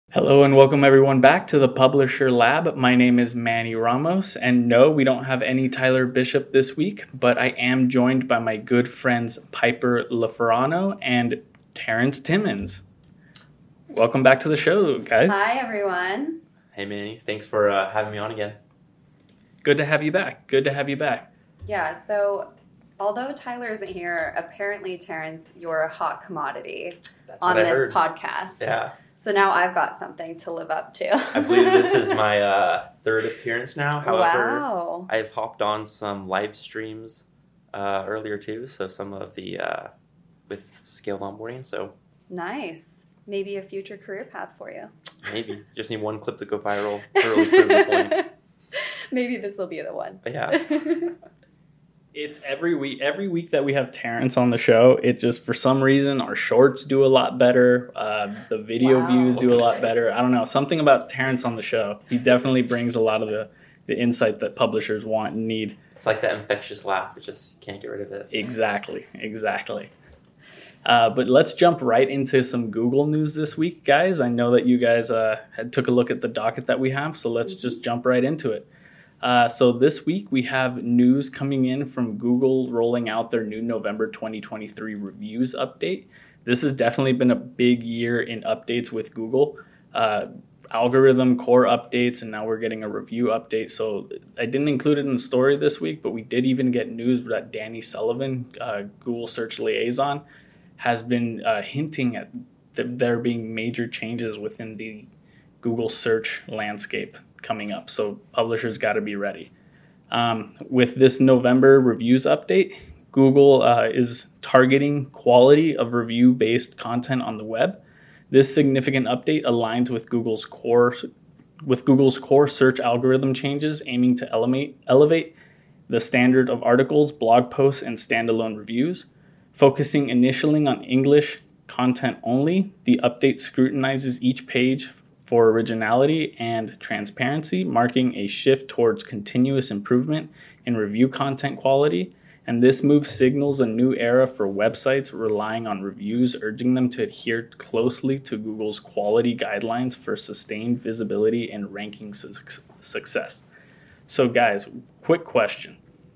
Hello and welcome everyone back to the Publisher Lab. My name is Manny Ramos, and no, we don't have any Tyler Bishop this week, but I am joined by my good friends Piper LaFerrano and Terrence Timmons. Welcome back to the show, guys. Hi, everyone. Hey, Manny. Thanks for having me on again. Good to have you back. Yeah, so although Tyler isn't here, apparently, Terrence, you're a hot commodity on this podcast. Yeah. So now I've got something to live up to. I believe this is my third appearance now. However, wow. I've hopped on some live streams earlier too, so some of the with scaled onboarding. So Nice. Maybe a future career path for you. maybe just need one clip to go viral. Early proof point. Maybe this will be the one. But yeah. It's every week that we have Terrence on the show, it just, for some reason, our shorts do a lot better. The video views do a lot better. I don't know, something about Terrence on the show. He definitely brings a lot of the insight that publishers want and need. It's like that infectious laugh. You just can't get rid of it. Exactly. But let's jump right into some Google news this week, guys. I know that you guys took a look at the docket that we have, so let's just jump right into it. So this week we have news coming in from Google rolling out their new November 2023 reviews update. This has definitely been a big year in updates with Google. Algorithm core updates, and now we're getting a review update. So I didn't include it in the story this week, but we did even get news that Danny Sullivan, Google Search Liaison, has been hinting at there being major changes within the Google search landscape coming up. So publishers got to be ready. With this November reviews update, Google is targeting quality of review-based content on the web. This significant update aligns with Google's core search algorithm changes, aiming to elevate the standard of articles, blog posts, and standalone reviews. Focusing initially on English content only, the update scrutinizes each page for originality and transparency, marking a shift towards continuous improvement in review content quality. And this move signals a new era for websites relying on reviews, urging them to adhere closely to Google's quality guidelines for sustained visibility and ranking success. So guys, quick question.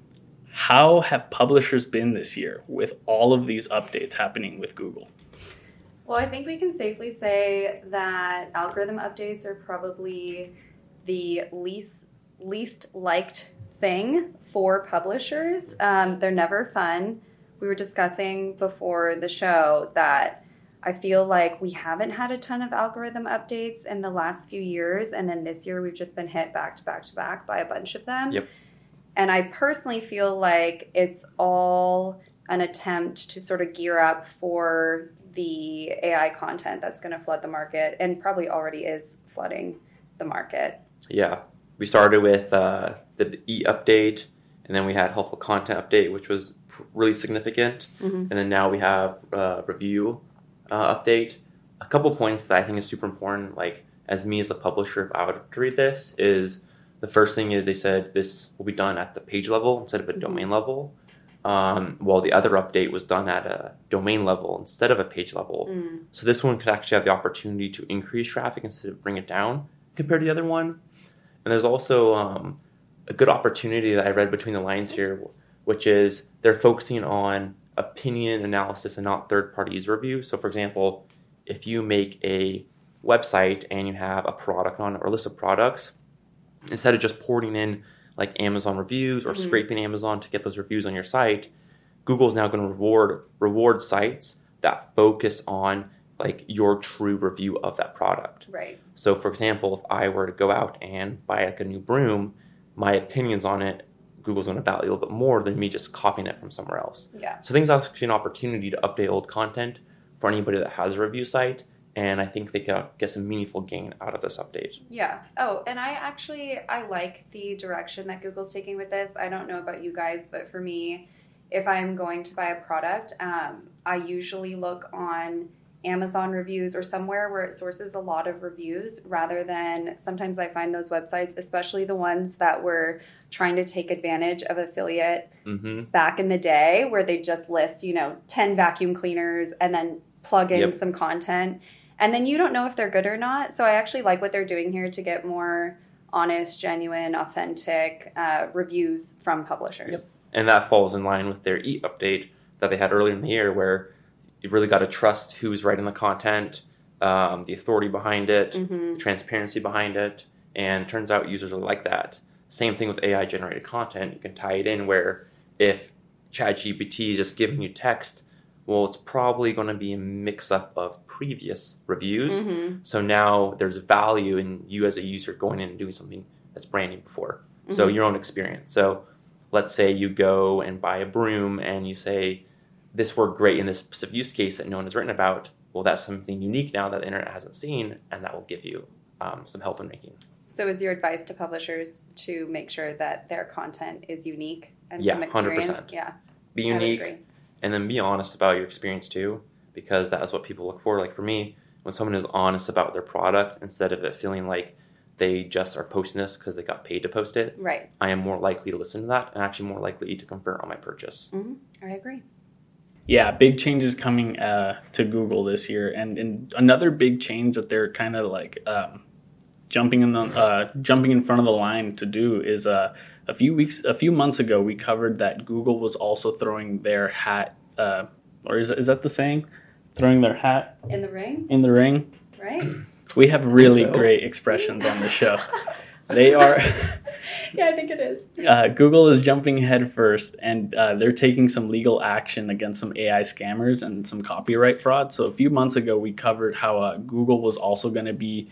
How have publishers been this year with all of these updates happening with Google? Well, I think we can safely say that algorithm updates are probably the least liked thing for publishers. They're never fun. We were discussing before the show that I feel like we haven't had a ton of algorithm updates in the last few years, and then this year we've just been hit back to back to back by a bunch of them. Yep. And I personally feel like it's all an attempt to sort of gear up for the AI content that's going to flood the market and probably already is flooding the market. Yeah. We started with the E update, and then we had helpful content update, which was really significant. Mm-hmm. And then now we have review update. A couple points that I think is super important, like as me as a publisher, if I would to read this, is the first thing is they said this will be done at the page level instead of a domain level. While the other update was done at a domain level instead of a page level. So this one could actually have the opportunity to increase traffic instead of bring it down compared to the other one. And there's also a good opportunity that I read between the lines here, which is they're focusing on opinion analysis and not third-party user reviews. So for example, if you make a website and you have a product on it or a list of products, instead of just porting in like Amazon reviews or scraping Amazon to get those reviews on your site, Google is now going to reward sites that focus on like your true review of that product. Right. So for example, if I were to go out and buy like a new broom, my opinions on it, Google's going to value a little bit more than me just copying it from somewhere else. Yeah. So I think it's actually an opportunity to update old content for anybody that has a review site. And I think they can get some meaningful gain out of this update. Yeah. Oh, and I like the direction that Google's taking with this. I don't know about you guys, but for me, if I'm going to buy a product, I usually look on Amazon reviews or somewhere where it sources a lot of reviews rather than sometimes I find those websites, especially the ones that were trying to take advantage of affiliate back in the day where they just list, 10 vacuum cleaners and then plug in some content. And then you don't know if they're good or not. So I actually like what they're doing here to get more honest, genuine, authentic reviews from publishers. Yep. And that falls in line with their update that they had earlier in the year, where you really got to trust who's writing the content, the authority behind it, the transparency behind it, and it turns out users really like that. Same thing with AI-generated content. You can tie it in where if ChatGPT is just giving you text, well, it's probably going to be a mix-up of previous reviews. So now there's value in you as a user going in and doing something that's brand new before. So your own experience. So let's say you go and buy a broom and you say, this worked great in this specific use case that no one has written about. Well, that's something unique now that the internet hasn't seen, and that will give you some help in making. So is your advice to publishers to make sure that their content is unique and Yeah, from experience? 100%. Yeah, Be unique, and then be honest about your experience too, because that is what people look for. Like for me, when someone is honest about their product, instead of it feeling like they just are posting this because they got paid to post it, right, I am more likely to listen to that and actually more likely to convert on my purchase. I agree. Yeah, big changes coming to Google this year, and another big change that they're kind of like jumping in front of the line to do is a few months ago we covered that Google was also throwing their hat, or is that the saying? Throwing their hat in the ring. In the ring, right? We have really great expressions on the show. They are. Yeah, I think it is. Google is jumping head first, and they're taking some legal action against some AI scammers and some copyright fraud. So a few months ago, we covered how Google was also going to be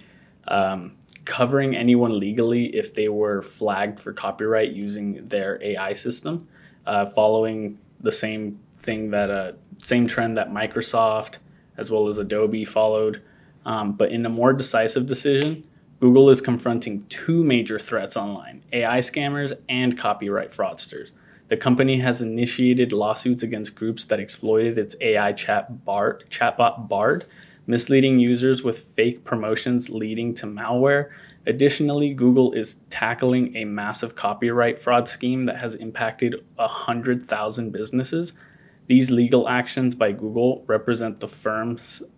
covering anyone legally if they were flagged for copyright using their AI system, following the same trend that Microsoft as well as Adobe followed. But in a more decisive decision, Google is confronting two major threats online: AI scammers and copyright fraudsters. The company has initiated lawsuits against groups that exploited its AI chatbot Bard, misleading users with fake promotions leading to malware. Additionally, Google is tackling a massive copyright fraud scheme that has impacted 100,000 businesses. These legal actions by Google represent a firm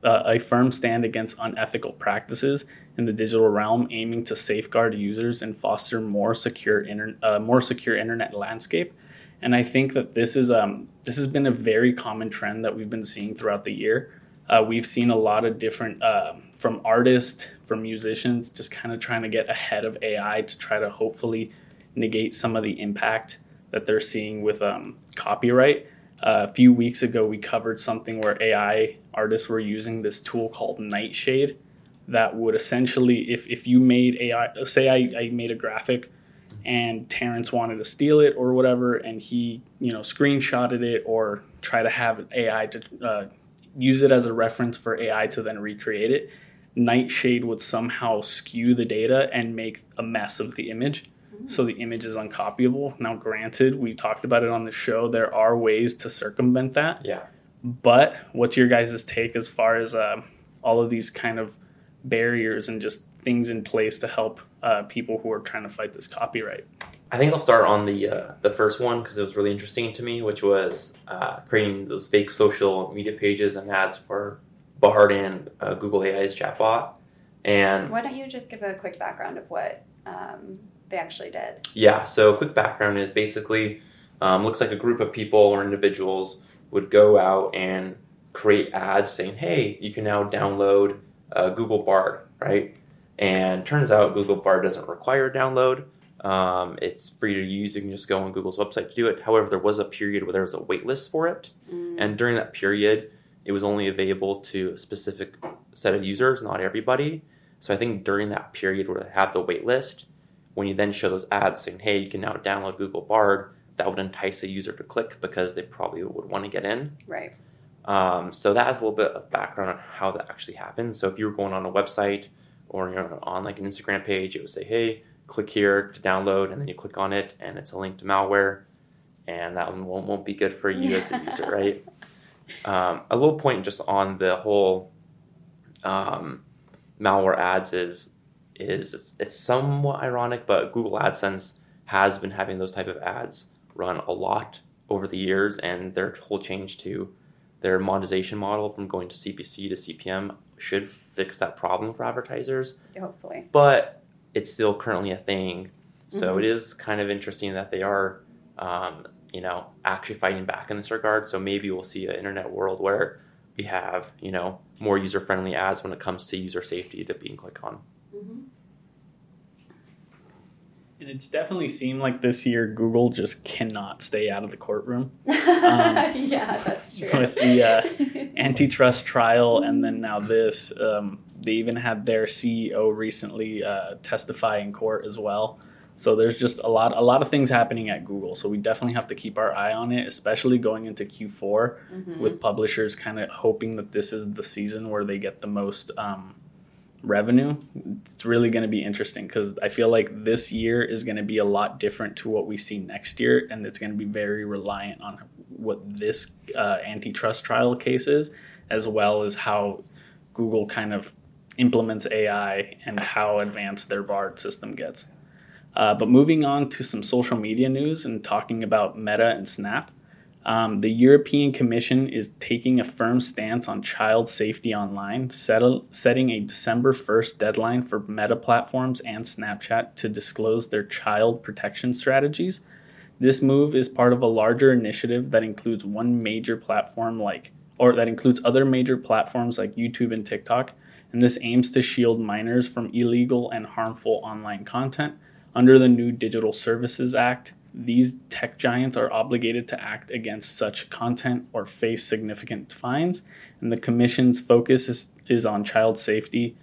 stand against unethical practices in the digital realm, aiming to safeguard users and foster more secure internet landscape. And I think that this has been a very common trend that we've been seeing throughout the year. We've seen a lot of different, from artists, from musicians, just kind of trying to get ahead of AI to try to hopefully negate some of the impact that they're seeing with copyright. A few weeks ago, we covered something where AI artists were using this tool called Nightshade that would essentially, if you made AI, say I made a graphic and Terrence wanted to steal it or whatever, and he screenshotted it or try to have AI to use it as a reference for AI to then recreate it, Nightshade would somehow skew the data and make a mess of the image. So the image is uncopyable. Now, granted, we talked about it on the show. There are ways to circumvent that. Yeah. But what's your guys' take as far as all of these kind of barriers and just things in place to help people who are trying to fight this copyright? I think I'll start on the first one because it was really interesting to me, which was creating those fake social media pages and ads for Bard and Google AI's chatbot. And why don't you just give a quick background of what they actually did? Yeah, so quick background is basically looks like a group of people or individuals would go out and create ads saying, hey, you can now download Google Bard, right? And turns out Google Bard doesn't require download. It's free to use. You can just go on Google's website to do it. However, there was a period where there was a wait list for it. And during that period, it was only available to a specific set of users, not everybody. So I think during that period where they had the wait list, when you then show those ads saying, hey, you can now download Google Bard, that would entice a user to click because they probably would want to get in. Right. So that has a little bit of background on how that actually happens. So if you were going on a website or you're on like an Instagram page, it would say, hey, click here to download, and then you click on it, and it's a link to malware, and that one won't be good for you as a user, right? A little point just on the whole malware ads is it's somewhat ironic, but Google AdSense has been having those type of ads run a lot over the years, and their whole change to their monetization model from going to CPC to CPM should fix that problem for advertisers. Hopefully. But it's still currently a thing. So it is kind of interesting that they are, actually fighting back in this regard. So maybe we'll see an internet world where we have, more user-friendly ads when it comes to user safety to being clicked on. Mm-hmm. And it's definitely seemed like this year Google just cannot stay out of the courtroom. Yeah, that's true. With the antitrust trial and then now this, they even had their CEO recently testify in court as well. So there's just a lot of things happening at Google. So we definitely have to keep our eye on it, especially going into Q4 with publishers kind of hoping that this is the season where they get the most revenue. It's really going to be interesting because I feel like this year is going to be a lot different to what we see next year, and it's going to be very reliant on what this antitrust trial case is, as well as how Google kind of implements AI and how advanced their VAR system gets. But moving on to some social media news and talking about Meta and Snap, the European Commission is taking a firm stance on child safety online, setting a December 1st deadline for Meta platforms and Snapchat to disclose their child protection strategies. This move is part of a larger initiative that includes one major platform that includes other major platforms like YouTube and TikTok, and this aims to shield minors from illegal and harmful online content. Under the new Digital Services Act, these tech giants are obligated to act against such content or face significant fines, and the Commission's focus is on child safety,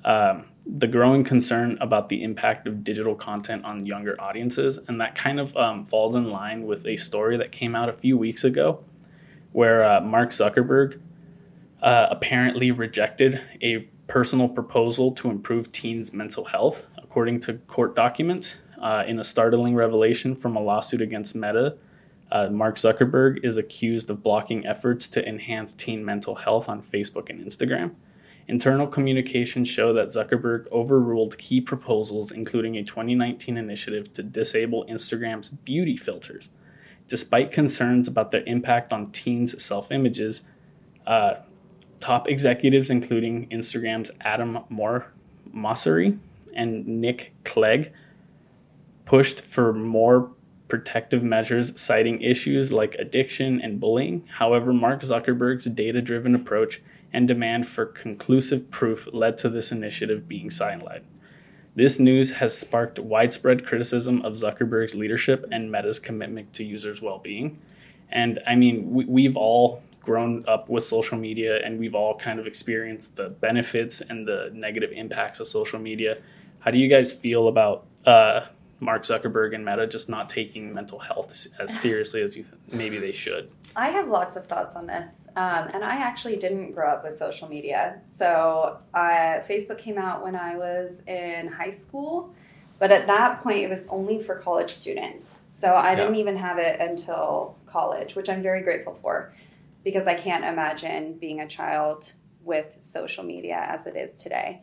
the growing concern about the impact of digital content on younger audiences, and that kind of falls in line with a story that came out a few weeks ago where Mark Zuckerberg apparently rejected a personal proposal to improve teens' mental health, according to court documents. In a startling revelation from a lawsuit against Meta, Mark Zuckerberg is accused of blocking efforts to enhance teen mental health on Facebook and Instagram. Internal communications show that Zuckerberg overruled key proposals, including a 2019 initiative to disable Instagram's beauty filters. Despite concerns about their impact on teens' self-images, top executives, including Instagram's Adam Mosseri and Nick Clegg, pushed for more protective measures, citing issues like addiction and bullying. However, Mark Zuckerberg's data-driven approach and demand for conclusive proof led to this initiative being sidelined. This news has sparked widespread criticism of Zuckerberg's leadership and Meta's commitment to users' well-being. And I mean, we've all grown up with social media, and we've all kind of experienced the benefits and the negative impacts of social media. How do you guys feel about Mark Zuckerberg and Meta just not taking mental health as seriously as maybe they should? I have lots of thoughts on this, and I actually didn't grow up with social media. So Facebook came out when I was in high school, but at that point it was only for college students. So I didn't even have it until college, which I'm very grateful for, because I can't imagine being a child with social media as it is today.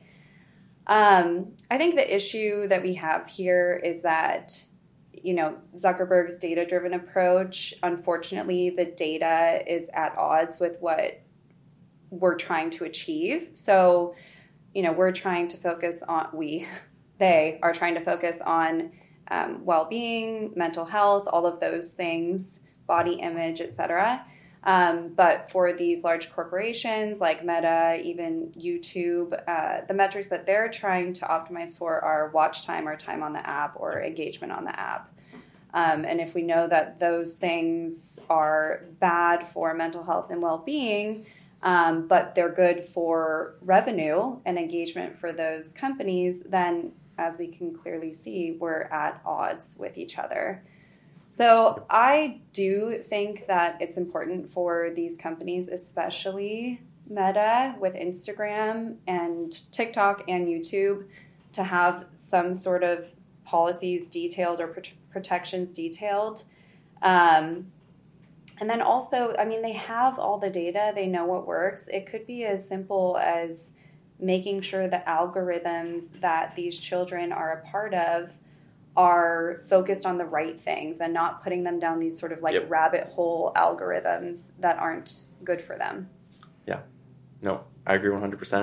I think the issue that we have here is that, Zuckerberg's data-driven approach, unfortunately, the data is at odds with what we're trying to achieve. So, we're trying to focus on, they are trying to focus on well-being, mental health, all of those things, body image, etc. But for these large corporations like Meta, even YouTube, the metrics that they're trying to optimize for are watch time or time on the app or engagement on the app. And if we know that those things are bad for mental health and well-being, but they're good for revenue and engagement for those companies, then as we can clearly see, we're at odds with each other. So I do think that it's important for these companies, especially Meta with Instagram and TikTok and YouTube, to have some sort of policies detailed or protections detailed. And then also, they have all the data. They know what works. It could be as simple as making sure the algorithms that these children are a part of are focused on the right things and not putting them down these sort of rabbit hole algorithms that aren't good for them. Yeah. No, I agree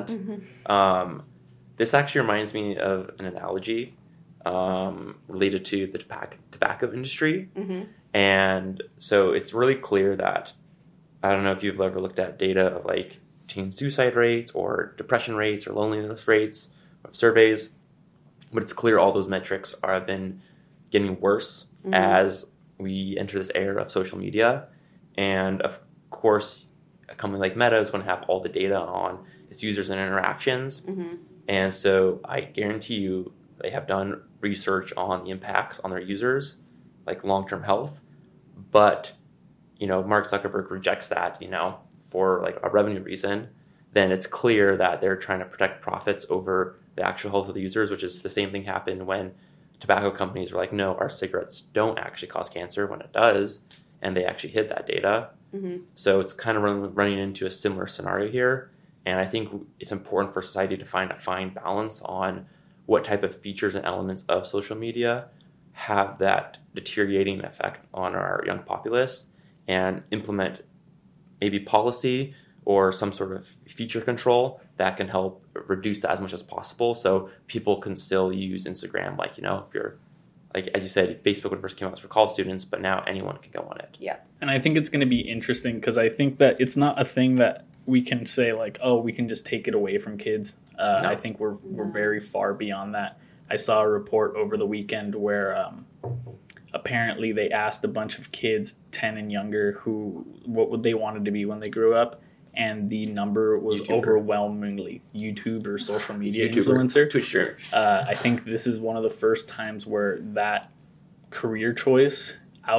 100%. This actually reminds me of an analogy related to the tobacco industry. And so it's really clear that, I don't know if you've ever looked at data of like teen suicide rates or depression rates or loneliness rates of surveys, but it's clear all those metrics have been getting worse as we enter this era of social media. And of course, a company like Meta is going to have all the data on its users and interactions. And so I guarantee you they have done research on the impacts on their users, like long-term health. But, Mark Zuckerberg rejects that, for like a revenue reason. Then it's clear that they're trying to protect profits over the actual health of the users, which is the same thing happened when tobacco companies were like, no, our cigarettes don't actually cause cancer, when it does. And they actually hid that data. So it's kind of running into a similar scenario here. And I think it's important for society to find a fine balance on what type of features and elements of social media have that deteriorating effect on our young populace, and implement maybe policy or some sort of feature control that can help reduce that as much as possible, so people can still use Instagram. Like, if you're, like, as you said, Facebook when it first came out was for college students, but now anyone can go on it. Yeah. And I think it's going to be interesting because I think that it's not a thing that we can say like, oh, we can just take it away from kids. No. I think we're very far beyond that. I saw a report over the weekend where apparently they asked a bunch of kids 10 and younger what would they wanted to be when they grew up, and the number was overwhelmingly YouTube or social media influencer. Twitch streamer. I think this is one of the first times where that career choice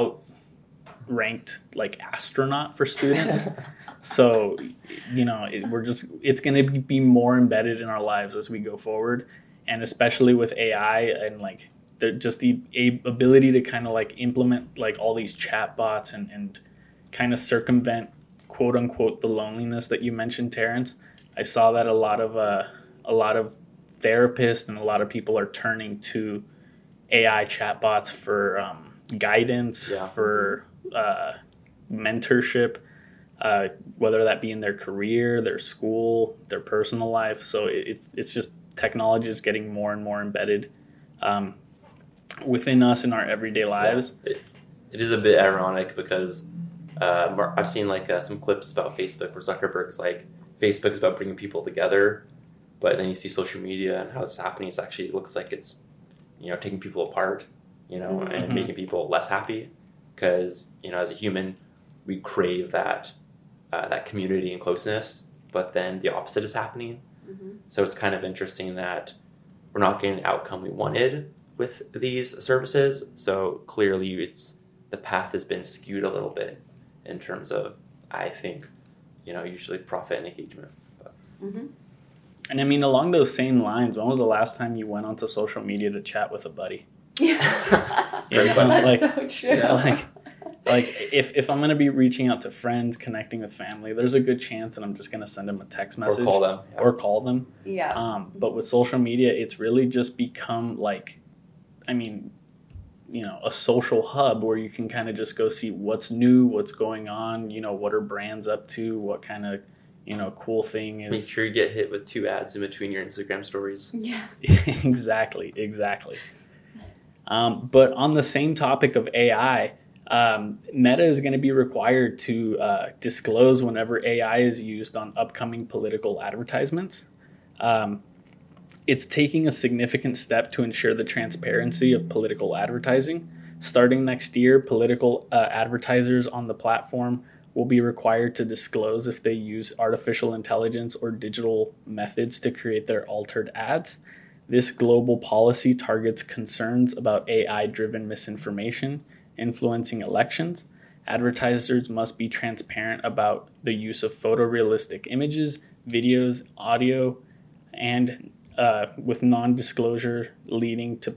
outranked like astronaut for students. So, it's going to be more embedded in our lives as we go forward, and especially with AI and like just the ability to kind of like implement like all these chat bots and kind of circumvent, quote unquote, the loneliness that you mentioned, Terrence. I saw that a lot of therapists and a lot of people are turning to AI chatbots for guidance, for mentorship, whether that be in their career, their school, their personal life. So it's just technology is getting more and more embedded within us in our everyday lives. Yeah. It is a bit ironic because I've seen like some clips about Facebook where Zuckerberg's like, Facebook is about bringing people together, but then you see social media and how it's happening. It actually looks like it's, taking people apart, and making people less happy because, as a human, we crave that community and closeness, but then the opposite is happening. So it's kind of interesting that we're not getting the outcome we wanted with these services. So clearly the path has been skewed a little bit in terms of, I think, usually profit and engagement. And I mean, along those same lines, when was the last time you went onto social media to chat with a buddy? Yeah. That's so true. Like if I'm going to be reaching out to friends, connecting with family, there's a good chance that I'm just going to send them a text message. Or call them. Yeah. But with social media, it's really just become like, a social hub where you can kind of just go see what's new, what's going on, what are brands up to, what kind of, cool thing is. Make sure you get hit with 2 ads in between your Instagram stories. Yeah. Exactly. But on the same topic of AI, Meta is going to be required to disclose whenever AI is used on upcoming political advertisements. It's taking a significant step to ensure the transparency of political advertising. Starting next year, political advertisers on the platform will be required to disclose if they use artificial intelligence or digital methods to create their altered ads. This global policy targets concerns about AI-driven misinformation influencing elections. Advertisers must be transparent about the use of photorealistic images, videos, audio, and with non-disclosure leading to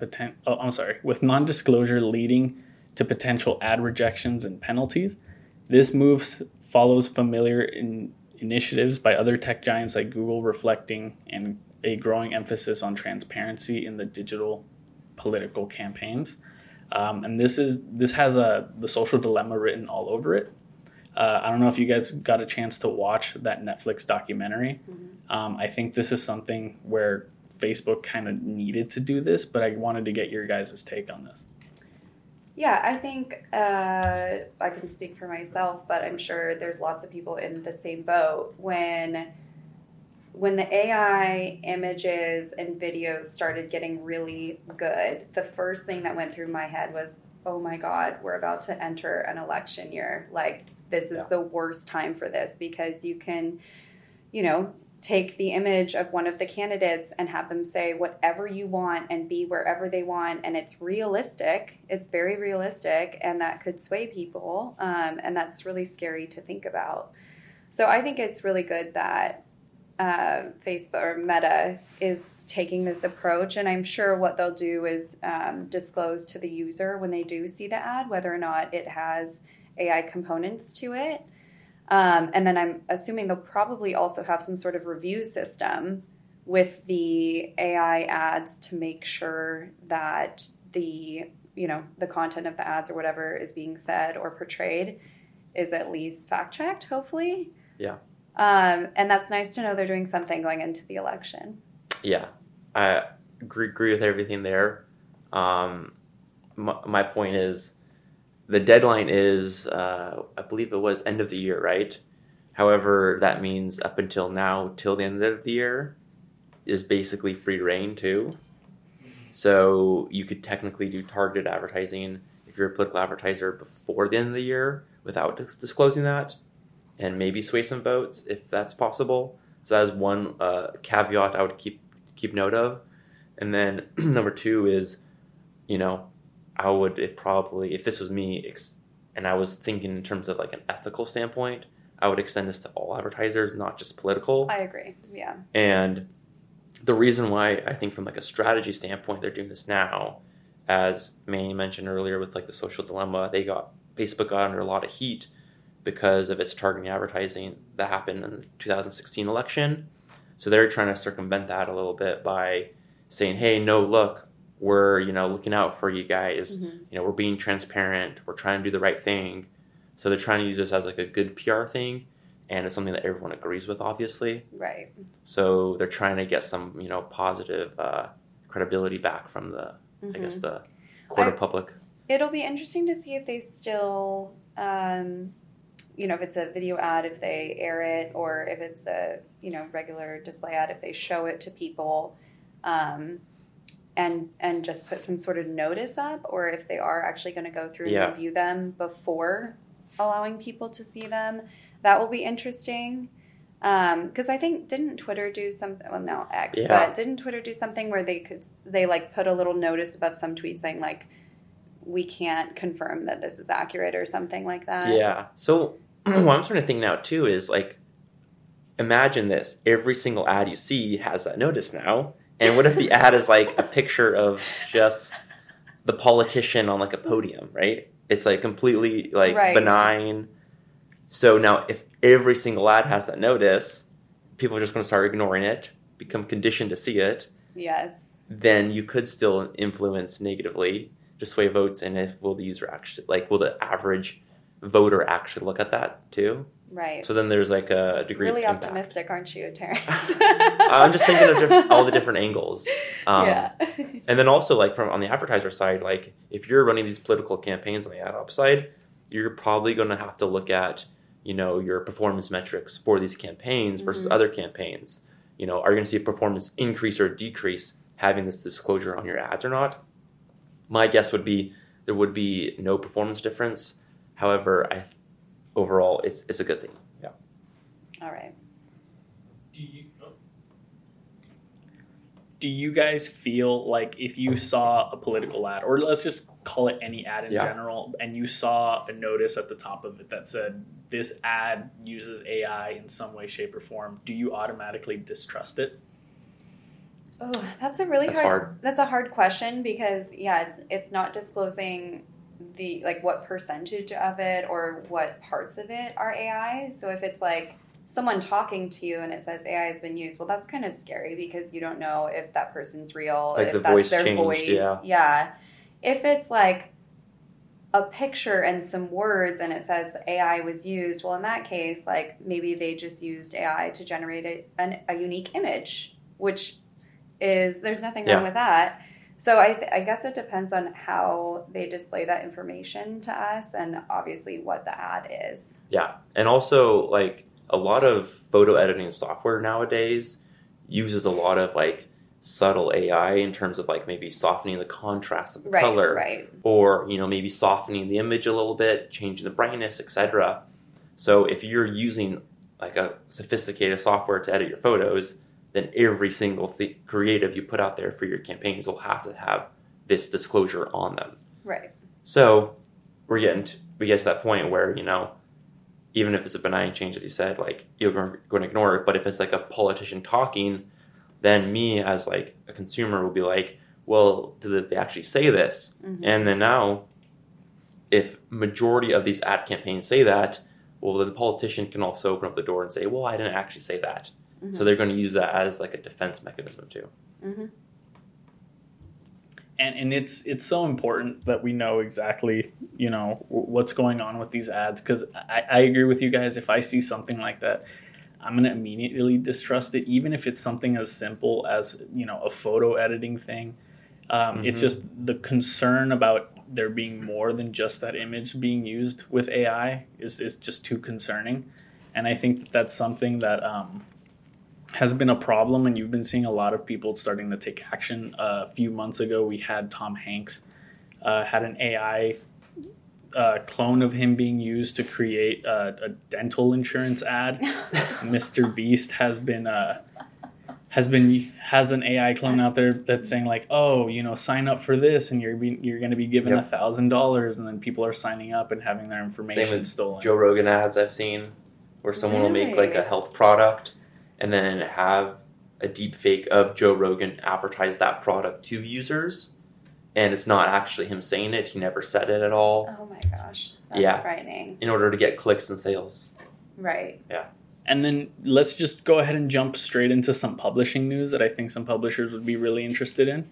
potential ad rejections and penalties. This move follows familiar initiatives by other tech giants like Google, reflecting a growing emphasis on transparency in the digital political campaigns. And this has the social dilemma written all over it. I don't know if you guys got a chance to watch that Netflix documentary. I think this is something where Facebook kind of needed to do this, but I wanted to get your guys' take on this. Yeah, I think I can speak for myself, but I'm sure there's lots of people in the same boat. When the AI images and videos started getting really good, the first thing that went through my head was, oh my God, we're about to enter an election year. Like, this is the worst time for this, because you can, take the image of one of the candidates and have them say whatever you want and be wherever they want. And it's realistic. It's very realistic. And that could sway people. And that's really scary to think about. So I think it's really good that Facebook or Meta is taking this approach. And I'm sure what they'll do is disclose to the user when they do see the ad, whether or not it has AI components to it. And then I'm assuming they'll probably also have some sort of review system with the AI ads to make sure that the content of the ads or whatever is being said or portrayed is at least fact-checked, hopefully. Yeah. And that's nice to know they're doing something going into the election. Yeah. I agree with everything there. My point is, the deadline is, I believe it was end of the year, right? However, that means up until now, till the end of the year, is basically free reign too. So you could technically do targeted advertising if you're a political advertiser before the end of the year without disclosing that, and maybe sway some votes if that's possible. So that is one caveat I would keep note of. And then number two is, I would if this was me and I was thinking in terms of like an ethical standpoint, I would extend this to all advertisers, not just political. I agree. Yeah. And the reason why I think from like a strategy standpoint, they're doing this now, as Manny mentioned earlier with like the social dilemma, Facebook got under a lot of heat because of its targeting advertising that happened in the 2016 election. So they're trying to circumvent that a little bit by saying, hey, no, look, we're, looking out for you guys. Mm-hmm. We're being transparent. We're trying to do the right thing. So they're trying to use this as like a good PR thing. And it's something that everyone agrees with, obviously. Right. So they're trying to get some, positive credibility back from the, I guess, the court of public. It'll be interesting to see if they still, if it's a video ad, if they air it, or if it's a, regular display ad, if they show it to people. And just put some sort of notice up, or if they are actually going to go through and review them before allowing people to see them. That will be interesting. Because I think, didn't Twitter do something, well, no, X, but didn't Twitter do something where they put a little notice above some tweet saying, like, we can't confirm that this is accurate or something like that? Yeah. So what I'm starting to think now, too, is, like, imagine this. Every single ad you see has that notice now. And what if the ad is like a picture of just the politician on like a podium, right? It's like completely like benign. So now if every single ad has that notice, people are just going to start ignoring it, become conditioned to see it. Yes. Then you could still influence negatively, just sway votes. And if will the average voter actually look at that too? Right. So then there's like a degree really of impact. Optimistic, aren't you, Terrence? I'm just thinking of all the different angles. Yeah. And then also like from on the advertiser side, like if you're running these political campaigns on the ad op side, you're probably going to have to look at, your performance metrics for these campaigns versus other campaigns. Are you going to see a performance increase or decrease having this disclosure on your ads or not? My guess would be there would be no performance difference. However, overall, it's a good thing. Yeah. All right. Do you guys feel like if you saw a political ad, or let's just call it any ad in general, and you saw a notice at the top of it that said, this ad uses AI in some way, shape, or form, do you automatically distrust it? Oh, that's a really hard. That's a hard question because, it's not disclosing the what percentage of it or what parts of it are AI. So if it's like someone talking to you and it says AI has been used, well, that's kind of scary because you don't know if that person's real, like if the that's voice their changed, voice. Yeah. If it's like a picture and some words and it says the AI was used, well, in that case, like maybe they just used AI to generate a unique image, which is, there's nothing wrong with that. So I guess it depends on how they display that information to us and obviously what the ad is. Yeah. And also, like, a lot of photo editing software nowadays uses a lot of, like, subtle AI in terms of, like, maybe softening the contrast of the color. Right. Or, you know, maybe softening the image a little bit, changing the brightness, etc. So if you're using, like, a sophisticated software to edit your photos, then every single creative you put out there for your campaigns will have to have this disclosure on them. Right. So we get to that point where, you know, even if it's a benign change, as you said, like, you're going to ignore it. But if it's like a politician talking, then me as like a consumer will be like, well, did they actually say this? Mm-hmm. And then now, if majority of these ad campaigns say that, well, then the politician can also open up the door and say, well, I didn't actually say that. Mm-hmm. So they're going to use that as like a defense mechanism too. Mm-hmm. And it's so important that we know exactly, you know, what's going on with these ads, because I agree with you guys. If I see something like that, I'm going to immediately distrust it, even if it's something as simple as, you know, a photo editing thing. It's just the concern about there being more than just that image being used with AI is just too concerning. And I think that's something that has been a problem, and you've been seeing a lot of people starting to take action. A few months ago, we had Tom Hanks had an AI clone of him being used to create a dental insurance ad. Mr. Beast has an AI clone out there that's saying like, oh, you know, sign up for this and you're going to be given $1,000, and then people are signing up and having their information stolen. Joe Rogan ads I've seen where someone will make like a health product and then have a deep fake of Joe Rogan advertise that product to users. And it's not actually him saying it. He never said it at all. Oh my gosh. That's frightening. In order to get clicks and sales. Right. Yeah. And then let's just go ahead and jump straight into some publishing news that I think some publishers would be really interested in.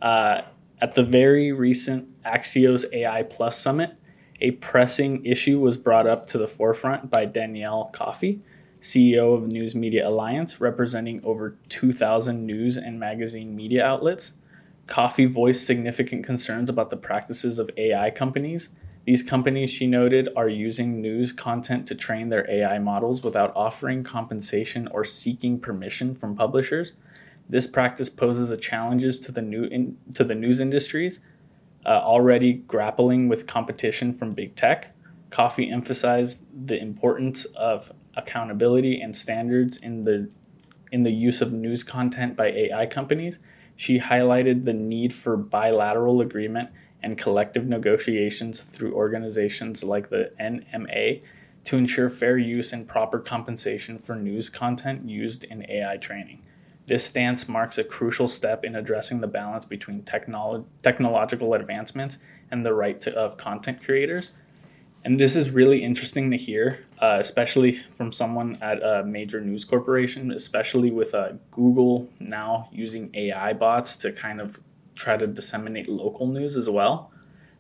At the very recent Axios AI Plus Summit, a pressing issue was brought up to the forefront by Danielle Coffey, CEO of News Media Alliance, representing over 2,000 news and magazine media outlets. Coffey voiced significant concerns about the practices of AI companies. These companies, she noted, are using news content to train their AI models without offering compensation or seeking permission from publishers. This practice poses a challenges to the news industries, already grappling with competition from big tech. Coffey emphasized the importance of accountability and standards in the use of news content by AI companies. She highlighted the need for bilateral agreement and collective negotiations through organizations like the NMA to ensure fair use and proper compensation for news content used in AI training. This stance marks a crucial step in addressing the balance between technological advancements and the rights of content creators. And this is really interesting to hear, especially from someone at a major news corporation, especially with Google now using AI bots to kind of try to disseminate local news as well.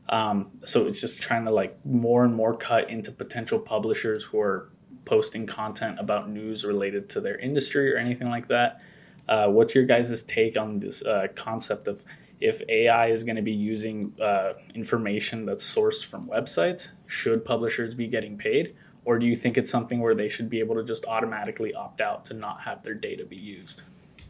So it's just trying to like more and more cut into potential publishers who are posting content about news related to their industry or anything like that. What's your guys' take on this concept of if AI is going to be using information that's sourced from websites, should publishers be getting paid? Or do you think it's something where they should be able to just automatically opt out to not have their data be used?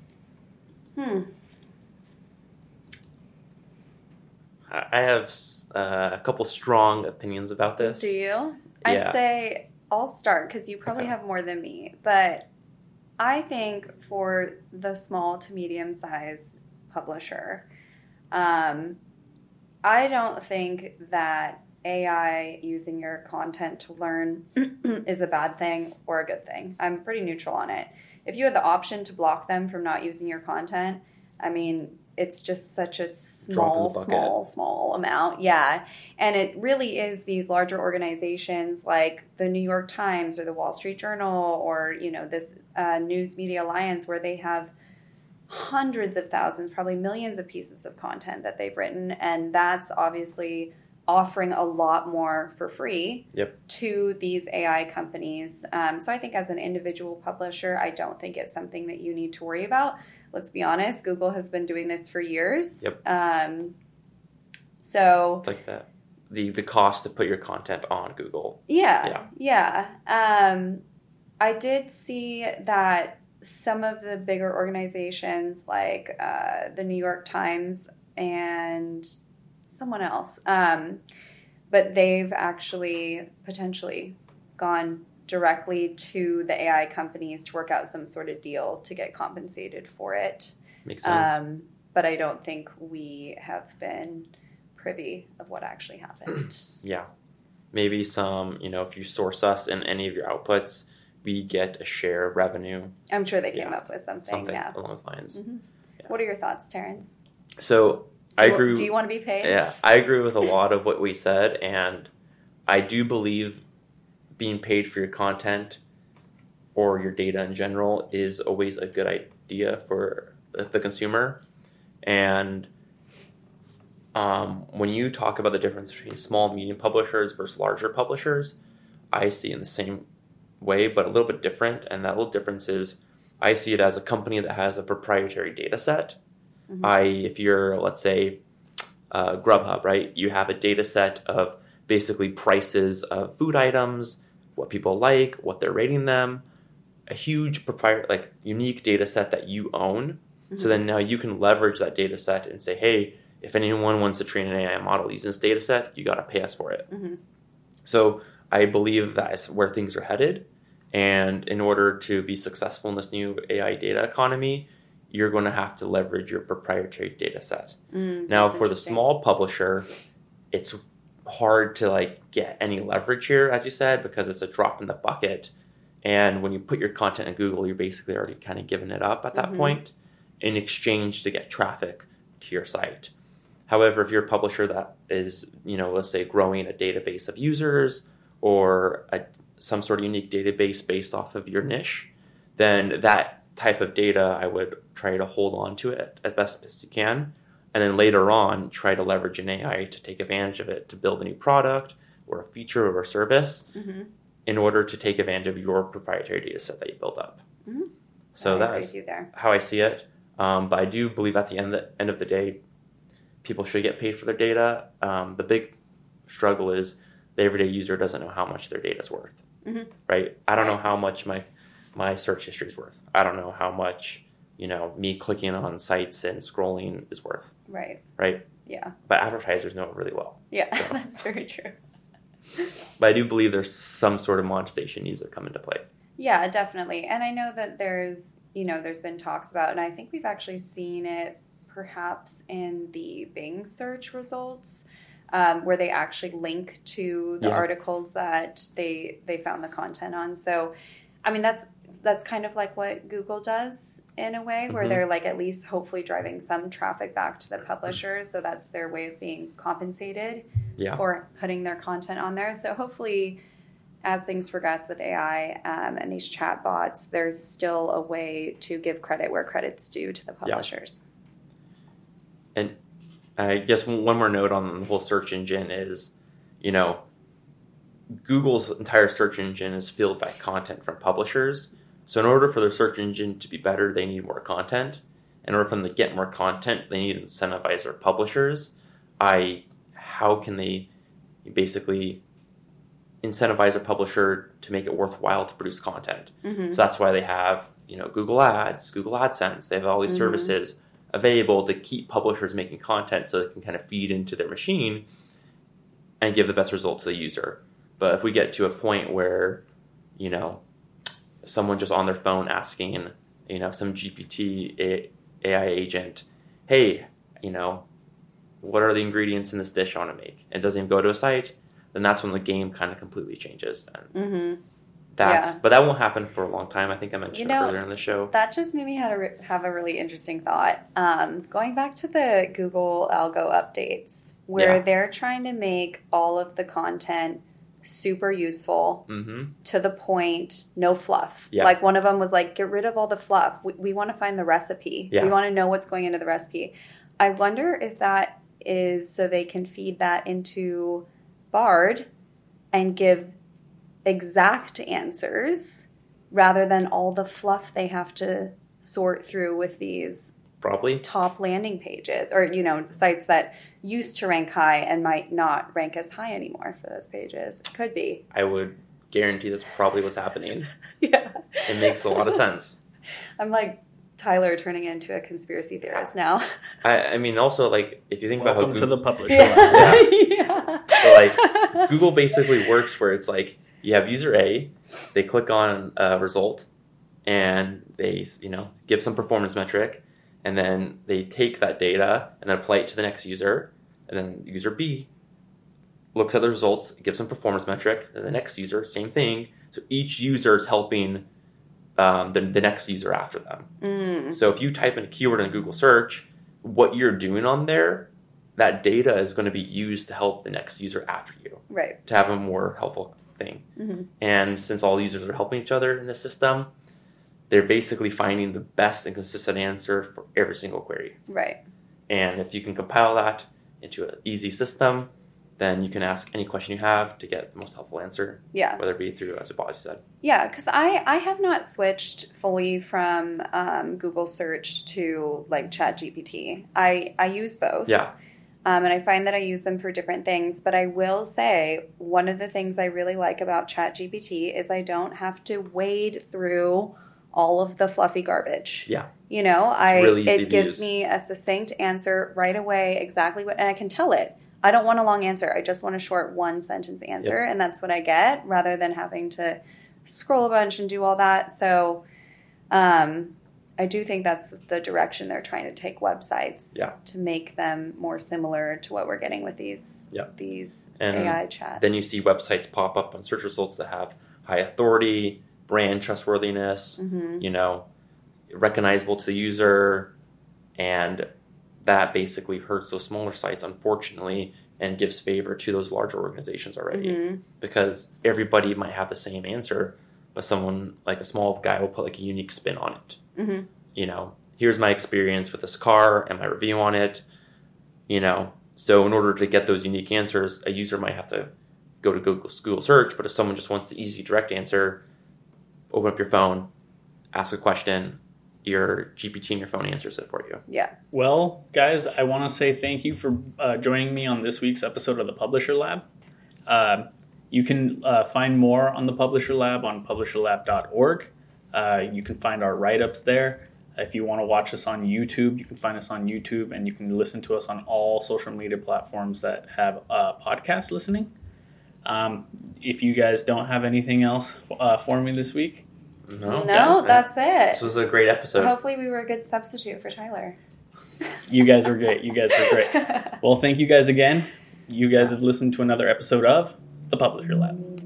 I have a couple strong opinions about this. Do you? I'd say I'll start because you probably have more than me. But I think for the small to medium-sized publisher, I don't think that AI using your content to learn is a bad thing or a good thing. I'm pretty neutral on it. If you had the option to block them from not using your content, I mean, it's just such a small amount. Yeah. And it really is these larger organizations like the New York Times or the Wall Street Journal or, you know, this News Media Alliance where they have hundreds of thousands, probably millions of pieces of content that they've written. And that's obviously offering a lot more for free Yep. to these AI companies. So I think as an individual publisher, I don't think it's something that you need to worry about. Let's be honest, Google has been doing this for years. Yep. So It's like that. The cost to put your content on Google. yeah. I did see that some of the bigger organizations like the New York Times and someone else, but they've actually potentially gone directly to the AI companies to work out some sort of deal to get compensated for it. Makes sense. But I don't think we have been privy of what actually happened. Yeah. Maybe some, if you source us in any of your outputs, we get a share of revenue. I'm sure they came up with something. Yeah. Along those lines. Mm-hmm. Yeah. What are your thoughts, Terrence? So I agree. Do you want to be paid? Yeah, I agree with a lot of what we said, and I do believe being paid for your content or your data in general is always a good idea for the consumer. And when you talk about the difference between small, medium publishers versus larger publishers, I see it in the same way, but a little bit different. And that little difference is I see it as a company that has a proprietary data set. Mm-hmm. If you're, let's say, Grubhub, right? You have a data set of basically prices of food items, what people like, what they're rating them, a huge proprietary, unique data set that you own. Mm-hmm. So then now you can leverage that data set and say, hey, if anyone wants to train an AI model using this data set, you got to pay us for it. Mm-hmm. So I believe that is where things are headed. And in order to be successful in this new AI data economy, you're going to have to leverage your proprietary data set. Now, for the small publisher, it's hard to get any leverage here, as you said, because it's a drop in the bucket. And when you put your content in Google, you're basically already kind of giving it up at that point in exchange to get traffic to your site. However, if you're a publisher that is, let's say growing a database of users or some sort of unique database based off of your niche, then that type of data, I would try to hold on to it as best as you can. And then later on, try to leverage an AI to take advantage of it to build a new product or a feature or a service in order to take advantage of your proprietary data set that you built up. Mm-hmm. So that's how I see it. But I do believe at the end of the day, people should get paid for their data. The big struggle is the everyday user doesn't know how much their data is worth, right? I don't know how much my search history is worth. I don't know how much, me clicking on sites and scrolling is worth. Right. Right? Yeah. But advertisers know it really well. Yeah, so. That's very true. But I do believe there's some sort of monetization needs to come into play. Yeah, definitely. And I know that there's been talks about, and I think we've actually seen it perhaps in the Bing search results, where they actually link to the articles that they found the content on. So, I mean, that's kind of like what Google does in a way, where they're at least hopefully driving some traffic back to the publishers. So that's their way of being compensated for putting their content on there. So hopefully, as things progress with AI and these chat bots, there's still a way to give credit where credit's due to the publishers. Yeah. And I guess one more note on the whole search engine is, Google's entire search engine is filled by content from publishers. So in order for their search engine to be better, they need more content. In order for them to get more content, they need to incentivize their publishers. How can they basically incentivize a publisher to make it worthwhile to produce content? So that's why they have, Google Ads, Google AdSense. They have all these services available to keep publishers making content so they can kind of feed into their machine and give the best result to the user. But if we get to a point where, someone just on their phone asking, some GPT AI agent, hey, what are the ingredients in this dish I want to make? And it doesn't even go to a site, then that's when the game kind of completely changes. And but that won't happen for a long time. I think I mentioned earlier in the show. That just made me have a really interesting thought. Going back to the Google algo updates, where they're trying to make all of the content super useful to the point, no fluff. Like one of them was like, get rid of all the fluff. We want to find the recipe. We want to know what's going into the recipe. I wonder if that is so they can feed that into Bard and give exact answers rather than all the fluff they have to sort through with these Probably. top landing pages or, sites that used to rank high and might not rank as high anymore for those pages. It could be. I would guarantee that's probably what's happening. Yeah. It makes a lot of sense. I'm like Tyler turning into a conspiracy theorist now. I mean, also, like, if you think about how Welcome to Google, the publisher. Yeah. lab. Yeah. So, like, Google basically works where it's like you have user A, they click on a result, and they, give some performance metric, and then they take that data and apply it to the next user, and then user B looks at the results, gives some performance metric, and the next user, same thing. So each user is helping the next user after them. So if you type in a keyword in Google search, what you're doing on there, that data is going to be used to help the next user after you. Right. To have a more helpful thing. Mm-hmm. And since all users are helping each other in the system, they're basically finding the best and consistent answer for every single query. Right. And if you can compile that into an easy system, then you can ask any question you have to get the most helpful answer. Yeah. Whether it be through, as Bossy said. Yeah, because I have not switched fully from Google search to like ChatGPT. I use both. Yeah. And I find that I use them for different things. But I will say one of the things I really like about ChatGPT is I don't have to wade through all of the fluffy garbage. Yeah. Really easy to it gives use. me a succinct answer right away, exactly what, and I can tell it. I don't want a long answer. I just want a short one sentence answer, and that's what I get, rather than having to scroll a bunch and do all that. So, I do think that's the direction they're trying to take websites to make them more similar to what we're getting with these and AI chat. Then you see websites pop up on search results that have high authority, brand trustworthiness, recognizable to the user, and that basically hurts those smaller sites, unfortunately, and gives favor to those larger organizations already. Because everybody might have the same answer, but someone, like a small guy, will put like a unique spin on it. Here's my experience with this car and my review on it. So in order to get those unique answers, a user might have to go to Google search, but if someone just wants the easy, direct answer, open up your phone, ask a question, your GPT in your phone answers it for you. Yeah. Well, guys, I want to say thank you for joining me on this week's episode of the Publisher Lab. You can find more on the Publisher Lab on publisherlab.org. You can find our write-ups there. If you want to watch us on YouTube, you can find us on YouTube, and you can listen to us on all social media platforms that have podcast listening. If you guys don't have anything else for me this week. No, that's it. This was a great episode. Hopefully we were a good substitute for Tyler. You guys are great. Well, thank you guys again. You guys have listened to another episode of The Publisher Lab.